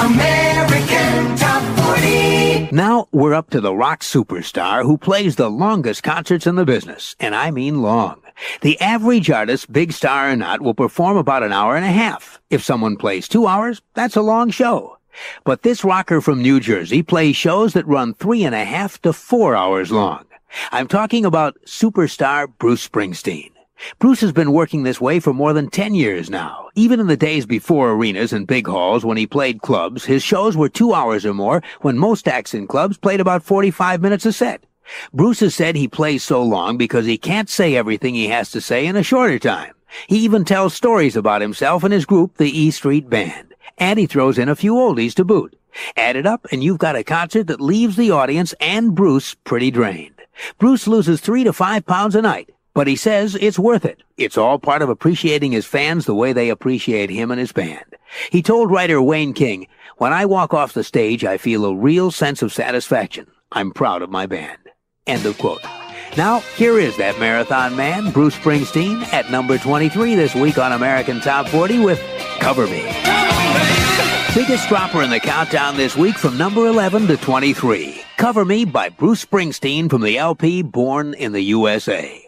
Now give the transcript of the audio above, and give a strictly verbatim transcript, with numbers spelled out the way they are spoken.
American Top forty. Now we're up to the rock superstar who plays the longest concerts in the business, and I mean long. The average artist, big star or not, will perform about an hour and a half. If someone plays two hours, that's a long show. But this rocker from New Jersey plays shows that run three and a half to four hours long. I'm talking about superstar Bruce Springsteen. Bruce has been working this way for more than ten years now. Even in the days before arenas and big halls when he played clubs, his shows were two hours or more when most acts in clubs played about forty-five minutes a set. Bruce has said he plays so long because he can't say everything he has to say in a shorter time. He even tells stories about himself and his group, the E Street Band. And he throws in a few oldies to boot. Add it up, and you've got a concert that leaves the audience and Bruce pretty drained. Bruce loses three to five pounds a night, but he says it's worth it. It's all part of appreciating his fans the way they appreciate him and his band. He told writer Wayne King, "When I walk off the stage, I feel a real sense of satisfaction. I'm proud of my band." End of quote. Now, here is that marathon man, Bruce Springsteen, at number twenty-three this week on American Top forty with Cover Me. Biggest dropper in the countdown this week from number eleven to twenty-three. Cover Me by Bruce Springsteen from the L P Born in the U S A.